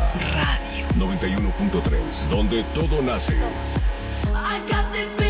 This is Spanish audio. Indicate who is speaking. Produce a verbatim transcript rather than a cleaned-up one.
Speaker 1: Radio noventa y uno punto tres, donde todo nace. I got this